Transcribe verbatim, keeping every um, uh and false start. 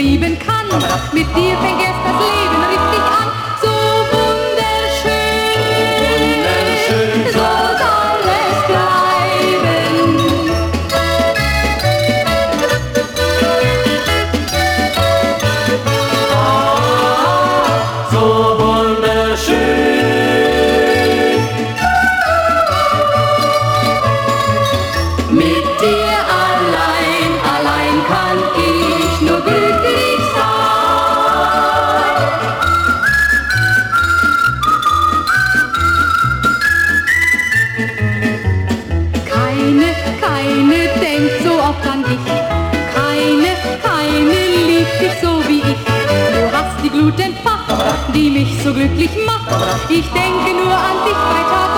lieben kann. Mit dir fängt erst das Leben richtig an. So wunderschön, so soll es bleiben. So wunderschön. Mit dir allein, allein kann ich nur glücklich sein. Keine, keine denkt so oft an dich. Keine, keine liebt dich so wie ich. Du hast die Glut entfacht, die mich so glücklich macht. Ich denke nur an dich bei Tag